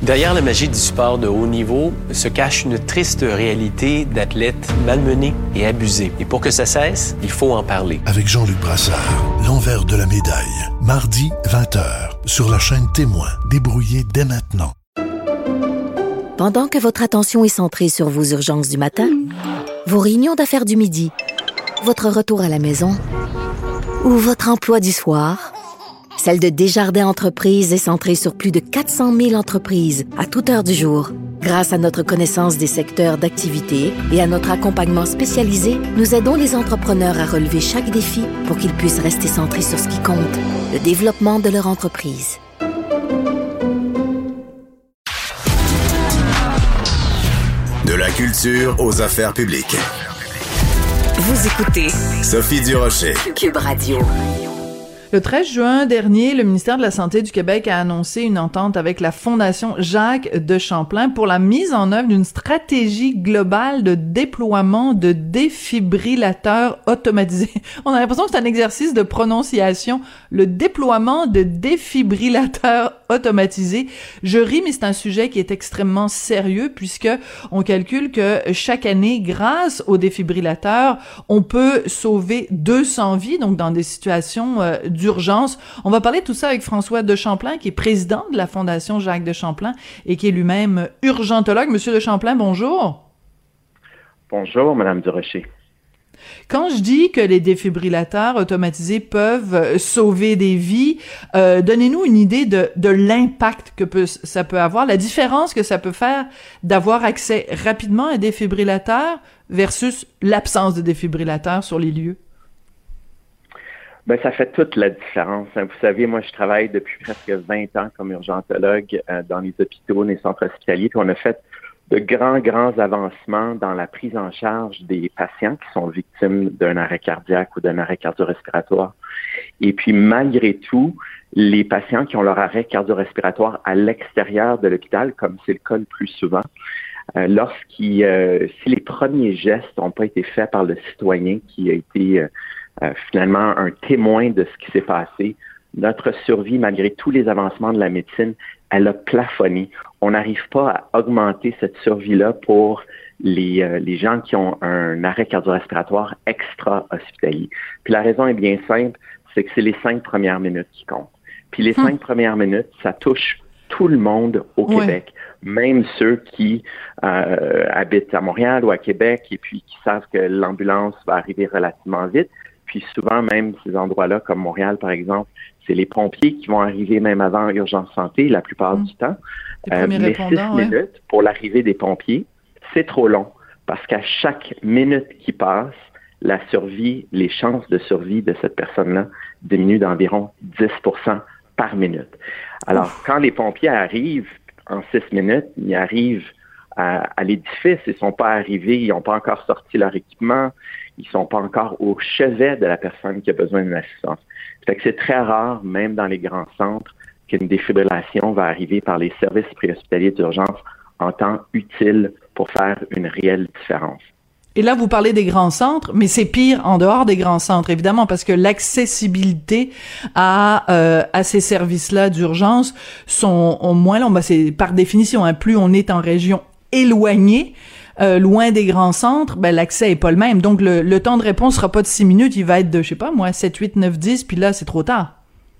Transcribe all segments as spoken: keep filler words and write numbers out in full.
Derrière la magie du sport de haut niveau se cache une triste réalité d'athlètes malmenés et abusés. Et pour que ça cesse, il faut en parler. Avec Jean-Luc Brassard, l'envers de la médaille. Mardi, vingt heures, sur la chaîne Témoin. Débrouillez dès maintenant. Pendant que votre attention est centrée sur vos urgences du matin, vos réunions d'affaires du midi, votre retour à la maison ou votre emploi du soir, celle de Desjardins Entreprises est centrée sur plus de quatre cent mille entreprises à toute heure du jour. Grâce à notre connaissance des secteurs d'activité et à notre accompagnement spécialisé, nous aidons les entrepreneurs à relever chaque défi pour qu'ils puissent rester centrés sur ce qui compte, le développement de leur entreprise. De la culture aux affaires publiques. Vous écoutez Sophie Durocher, Cube Radio. Le treize juin dernier, le ministère de la Santé du Québec a annoncé une entente avec la Fondation Jacques de Champlain pour la mise en œuvre d'une stratégie globale de déploiement de défibrillateurs automatisés. On a l'impression que c'est un exercice de prononciation. Le déploiement de défibrillateurs automatisés. Je ris, mais c'est un sujet qui est extrêmement sérieux puisque on calcule que chaque année, grâce aux défibrillateurs, on peut sauver deux cents vies, donc dans des situations euh, d'urgence. On va parler de tout ça avec François de Champlain, qui est président de la Fondation Jacques de Champlain et qui est lui-même urgentologue. Monsieur de Champlain, bonjour. Bonjour, Madame Durocher. Quand je dis que les défibrillateurs automatisés peuvent sauver des vies, euh, donnez-nous une idée de, de l'impact que peut, ça peut avoir, la différence que ça peut faire d'avoir accès rapidement à un défibrillateur versus l'absence de défibrillateur sur les lieux. Ben, ça fait toute la différence. Vous savez, moi, je travaille depuis presque vingt ans comme urgentologue euh, dans les hôpitaux, les centres hospitaliers, puis on a fait de grands, grands avancements dans la prise en charge des patients qui sont victimes d'un arrêt cardiaque ou d'un arrêt cardio-respiratoire. Et puis, malgré tout, les patients qui ont leur arrêt cardio-respiratoire à l'extérieur de l'hôpital, comme c'est le cas le plus souvent, euh, lorsqu'ils, euh, si les premiers gestes n'ont pas été faits par le citoyen qui a été euh, euh, finalement un témoin de ce qui s'est passé, notre survie, malgré tous les avancements de la médecine, elle a plafonné. On n'arrive pas à augmenter cette survie-là pour les, euh, les gens qui ont un arrêt cardio-respiratoire extra-hospitalier. Puis la raison est bien simple, c'est que c'est les cinq premières minutes qui comptent. Puis les hum. cinq premières minutes, ça touche tout le monde au ouais. Québec, même ceux qui euh, habitent à Montréal ou à Québec et puis qui savent que l'ambulance va arriver relativement vite. Puis souvent, même ces endroits-là, comme Montréal, par exemple, c'est les pompiers qui vont arriver même avant Urgence Santé, la plupart mmh. du temps. Euh, mais six ouais. minutes pour l'arrivée des pompiers, c'est trop long. Parce qu'à chaque minute qui passe, la survie, les chances de survie de cette personne-là diminuent d'environ dix pour cent par minute. Alors, Ouf. quand les pompiers arrivent en six minutes, ils arrivent à, à l'édifice, ils ne sont pas arrivés, ils n'ont pas encore sorti leur équipement, ils ne sont pas encore au chevet de la personne qui a besoin d'une assistance. Fait que c'est très rare, même dans les grands centres, qu'une défibrillation va arriver par les services préhospitaliers d'urgence en temps utile pour faire une réelle différence. Et là, vous parlez des grands centres, mais c'est pire en dehors des grands centres, évidemment, parce que l'accessibilité à euh, à ces services-là d'urgence sont au moins là, ben c'est par définition, hein, plus on est en région éloignée, Euh, loin des grands centres, ben l'accès est pas le même. Donc le, le temps de réponse sera pas de six minutes, il va être de, je sais pas moi, sept, huit, neuf, dix, puis là c'est trop tard.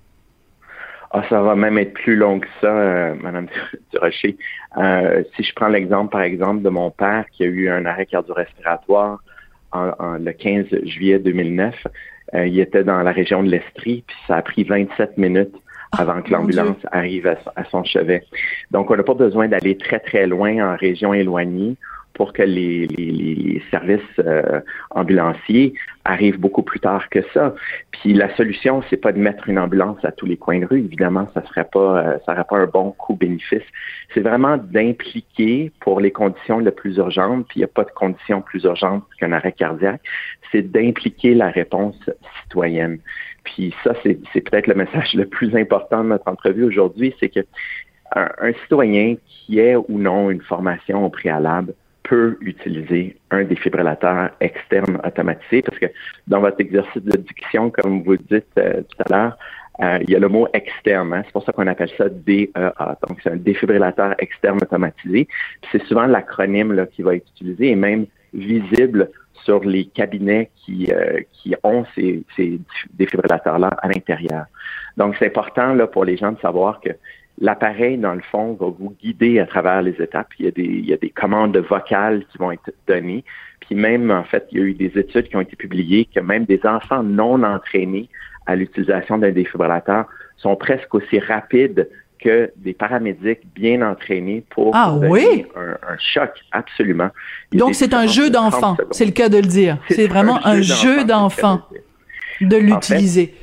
Ah, ça va même être plus long que ça, euh, Madame Durocher. Euh, si je prends l'exemple, par exemple, de mon père qui a eu un arrêt cardio-respiratoire en, en, le quinze juillet deux mille neuf, euh, il était dans la région de l'Estrie, puis ça a pris vingt-sept minutes avant que l'ambulance arrive à, à son chevet. Donc, on n'a pas besoin d'aller très, très loin en région éloignée pour que les, les, les services euh, ambulanciers arrivent beaucoup plus tard que ça. Puis la solution, c'est pas de mettre une ambulance à tous les coins de rue. Évidemment, ça serait pas, euh, ça serait pas un bon coût-bénéfice. C'est vraiment d'impliquer pour les conditions les plus urgentes. Puis il n'y a pas de conditions plus urgentes qu'un arrêt cardiaque. C'est d'impliquer la réponse citoyenne. Puis ça, c'est, c'est peut-être le message le plus important de notre entrevue aujourd'hui, c'est que un, un citoyen qui ait ou non une formation au préalable peut utiliser un défibrillateur externe automatisé, parce que dans votre exercice de diction, comme vous le dites euh, tout à l'heure, euh, il y a le mot externe, hein, c'est pour ça qu'on appelle ça D E A. Donc, c'est un défibrillateur externe automatisé. Puis c'est souvent l'acronyme là, qui va être utilisé et même visible sur les cabinets qui, euh, qui ont ces, ces défibrillateurs-là à l'intérieur. Donc, c'est important là, pour les gens de savoir que l'appareil, dans le fond, va vous guider à travers les étapes. Il y a des, il y a des commandes vocales qui vont être données. Puis même, en fait, il y a eu des études qui ont été publiées que même des enfants non entraînés à l'utilisation d'un défibrillateur sont presque aussi rapides que des paramédics bien entraînés pour ah, donner oui? un, un choc, absolument. Donc, c'est un jeu d'enfant, c'est le cas de le dire. C'est, c'est vraiment un jeu d'enfant, de, de l'utiliser. En fait,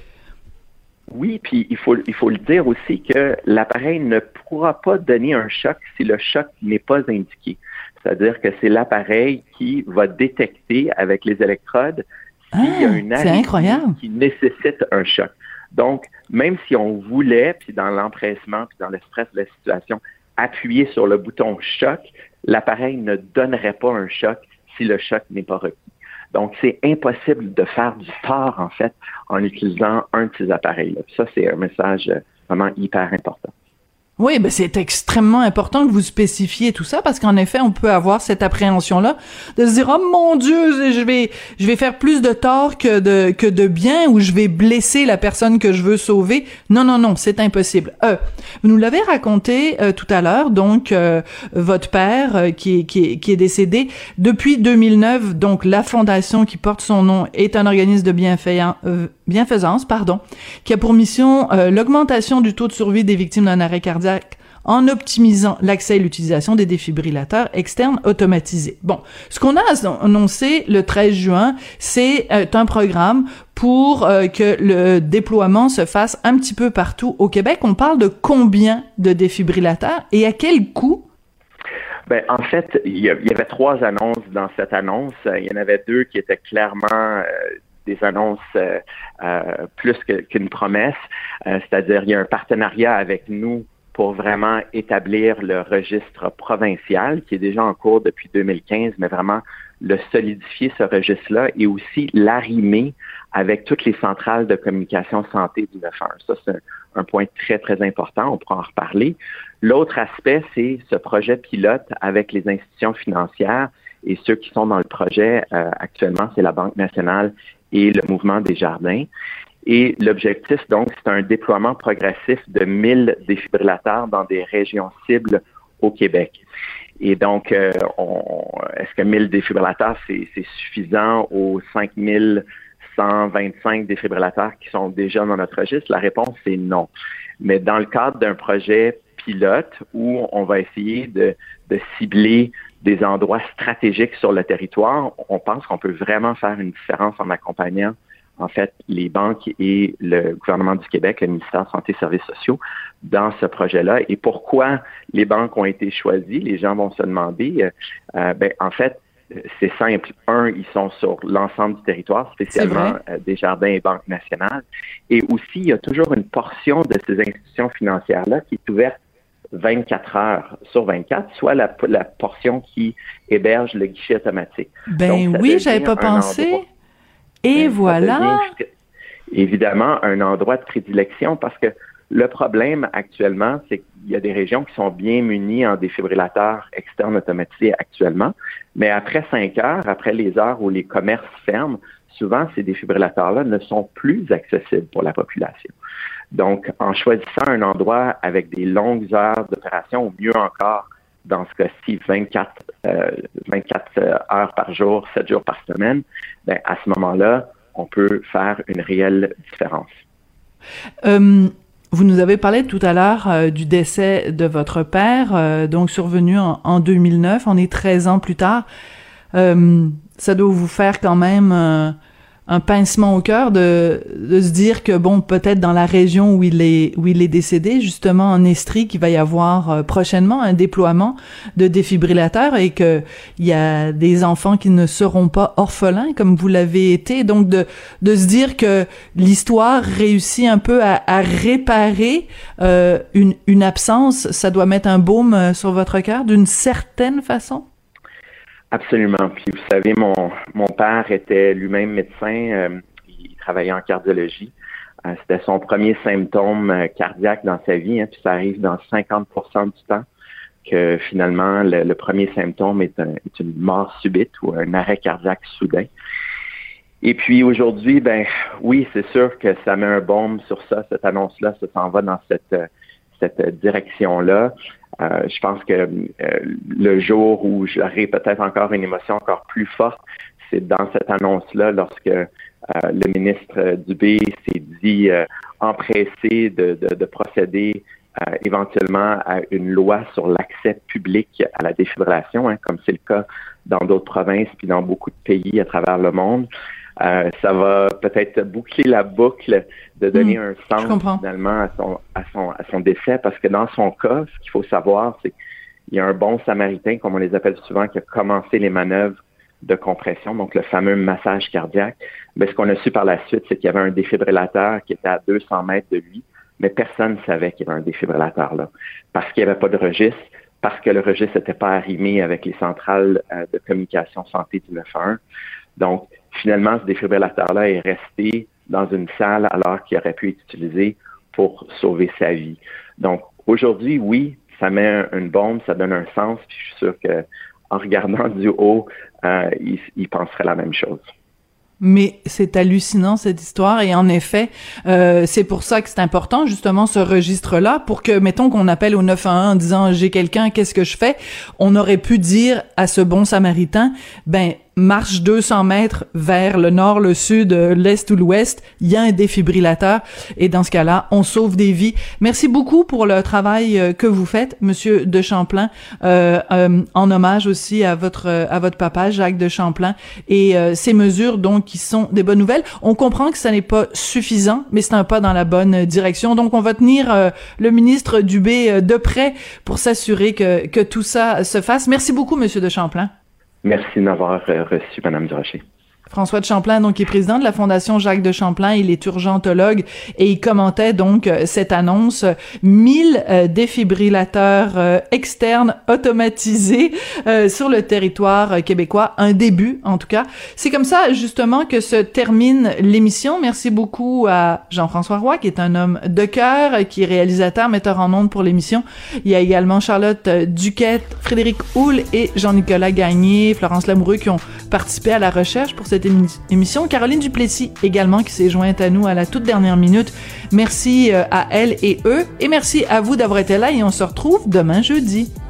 oui, puis il faut, il faut le dire aussi que l'appareil ne pourra pas donner un choc si le choc n'est pas indiqué. C'est-à-dire que c'est l'appareil qui va détecter avec les électrodes s'il ah, y a une arythmie qui nécessite un choc. Donc, même si on voulait, puis dans l'empressement, puis dans le stress de la situation, appuyer sur le bouton choc, l'appareil ne donnerait pas un choc si le choc n'est pas requis. Donc, c'est impossible de faire du tort, en fait, en utilisant un de ces appareils-là. Puis ça, c'est un message vraiment hyper important. Oui, ben c'est extrêmement important que vous spécifiez tout ça parce qu'en effet, on peut avoir cette appréhension-là de se dire oh mon Dieu, je vais je vais faire plus de tort que de que de bien ou je vais blesser la personne que je veux sauver. Non non non, c'est impossible. Euh, vous nous l'avez raconté euh, tout à l'heure, donc euh, votre père euh, qui est qui est qui est décédé depuis deux mille neuf, donc la fondation qui porte son nom est un organisme de bienfaisance, euh, bienfaisance pardon, qui a pour mission euh, l'augmentation du taux de survie des victimes d'un arrêt cardiaque en optimisant l'accès et l'utilisation des défibrillateurs externes automatisés. Bon, ce qu'on a annoncé le treize juin, c'est euh, un programme pour euh, que le déploiement se fasse un petit peu partout au Québec. On parle de combien de défibrillateurs et à quel coût? Ben, en fait, il y, y avait trois annonces dans cette annonce. Il y en avait deux qui étaient clairement euh, des annonces euh, euh, plus que, qu'une promesse. Euh, c'est-à-dire, il y a un partenariat avec nous pour vraiment établir le registre provincial qui est déjà en cours depuis deux mille quinze, mais vraiment le solidifier, ce registre-là, et aussi l'arrimer avec toutes les centrales de communication santé du neuf un un. Ça, c'est un, un point très, très important. On pourra en reparler. L'autre aspect, c'est ce projet pilote avec les institutions financières et ceux qui sont dans le projet euh, actuellement, c'est la Banque nationale et le Mouvement des jardins. Et l'objectif, donc, c'est un déploiement progressif de mille défibrillateurs dans des régions cibles au Québec. Et donc, euh, on, est-ce que mille défibrillateurs, c'est, c'est suffisant aux cinq mille cent vingt-cinq défibrillateurs qui sont déjà dans notre registre? La réponse, c'est non. Mais dans le cadre d'un projet pilote où on va essayer de, de cibler des endroits stratégiques sur le territoire, on pense qu'on peut vraiment faire une différence en accompagnant en fait, les banques et le gouvernement du Québec, le ministère de Santé et Services sociaux, dans ce projet-là. Et pourquoi les banques ont été choisies? Les gens vont se demander. Euh, ben, en fait, c'est simple. Un, ils sont sur l'ensemble du territoire, spécialement euh, Desjardins et Banque nationale. Et aussi, il y a toujours une portion de ces institutions financières-là qui est ouverte vingt-quatre heures sur vingt-quatre, soit la, la portion qui héberge le guichet automatique. Ben Donc, oui, j'avais pas pensé. Endroit, Et ben, voilà. Devient, évidemment, un endroit de prédilection parce que le problème actuellement, c'est qu'il y a des régions qui sont bien munies en défibrillateurs externes automatisés actuellement, mais après cinq heures, après les heures où les commerces ferment, souvent ces défibrillateurs-là ne sont plus accessibles pour la population. Donc, en choisissant un endroit avec des longues heures d'opération, ou mieux encore, dans ce cas-ci, vingt-quatre, euh, vingt-quatre heures par jour, sept jours par semaine, ben, à ce moment-là, on peut faire une réelle différence. Euh, vous nous avez parlé tout à l'heure euh, du décès de votre père, euh, donc survenu en, en deux mille neuf. On est treize ans plus tard. Euh, ça doit vous faire quand même euh, un pincement au cœur de, de se dire que, bon, peut-être dans la région où il est, où il est décédé, justement en Estrie, qu'il va y avoir euh, prochainement un déploiement de défibrillateurs et que il y a des enfants qui ne seront pas orphelins comme vous l'avez été. Donc, de, de se dire que l'histoire réussit un peu à, à réparer euh, une, une absence, ça doit mettre un baume sur votre cœur d'une certaine façon? Absolument. Puis vous savez, mon mon père était lui-même médecin, euh, il travaillait en cardiologie. Euh, c'était son premier symptôme euh, cardiaque dans sa vie, hein, puis ça arrive dans cinquante pour cent du temps que finalement le, le premier symptôme est, un, est une mort subite ou un arrêt cardiaque soudain. Et puis aujourd'hui, ben oui, c'est sûr que ça met un baume sur ça, cette annonce-là, ça s'en va dans cette cette direction-là. Euh, je pense que euh, le jour où j'aurai peut-être encore une émotion encore plus forte, c'est dans cette annonce-là, lorsque euh, le ministre Dubé s'est dit euh, empressé de, de, de procéder euh, éventuellement à une loi sur l'accès public à la défibrillation, hein, comme c'est le cas dans d'autres provinces puis dans beaucoup de pays à travers le monde. Euh, ça va peut-être boucler la boucle de donner mmh, un sens finalement à son, à son, à son décès, parce que dans son cas, ce qu'il faut savoir, c'est qu'il y a un bon samaritain, comme on les appelle souvent, qui a commencé les manœuvres de compression, donc le fameux massage cardiaque. Mais ce qu'on a su par la suite, c'est qu'il y avait un défibrillateur qui était à deux cents mètres de lui, mais personne ne savait qu'il y avait un défibrillateur là, parce qu'il n'y avait pas de registre, parce que le registre n'était pas arrimé avec les centrales euh, de communication santé du neuf un un. Donc, finalement, ce défibrillateur-là est resté dans une salle alors qu'il aurait pu être utilisé pour sauver sa vie. Donc, aujourd'hui, oui, ça met une bombe, ça donne un sens, puis je suis sûr qu'en regardant du haut, euh, il, il penserait la même chose. Mais c'est hallucinant, cette histoire, et en effet, euh, c'est pour ça que c'est important, justement, ce registre-là, pour que, mettons qu'on appelle au neuf un un en disant « j'ai quelqu'un, qu'est-ce que je fais ?» On aurait pu dire à ce bon samaritain, ben, marche deux cents mètres vers le nord, le sud, l'est ou l'ouest, il y a un défibrillateur, et dans ce cas-là, on sauve des vies. Merci beaucoup pour le travail que vous faites, Monsieur de Champlain, euh, euh, en hommage aussi à votre à votre papa, Jacques de Champlain, et euh, ces mesures, donc, qui sont des bonnes nouvelles. On comprend que ça n'est pas suffisant, mais c'est un pas dans la bonne direction. Donc, on va tenir euh, le ministre Dubé euh, de près pour s'assurer que que tout ça se fasse. Merci beaucoup, Monsieur de Champlain. Merci de m'avoir reçu, Madame Durocher. François de Champlain, donc, qui est président de la Fondation Jacques de Champlain. Il est urgentologue et il commentait donc cette annonce. mille euh, défibrillateurs euh, externes automatisés euh, sur le territoire euh, québécois. Un début, en tout cas. C'est comme ça, justement, que se termine l'émission. Merci beaucoup à Jean-François Roy, qui est un homme de cœur, qui est réalisateur, metteur en ondes pour l'émission. Il y a également Charlotte Duquette, Frédéric Houle et Jean-Nicolas Gagné, Florence Lamoureux, qui ont participé à la recherche pour cette émission. Caroline Duplessis également, qui s'est jointe à nous à la toute dernière minute. Merci à elle et eux, et merci à vous d'avoir été là, et on se retrouve demain jeudi.